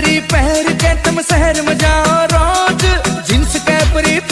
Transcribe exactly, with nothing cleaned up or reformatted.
capri पहन के तुम शहर में जाओ रोज, जींस कैपरी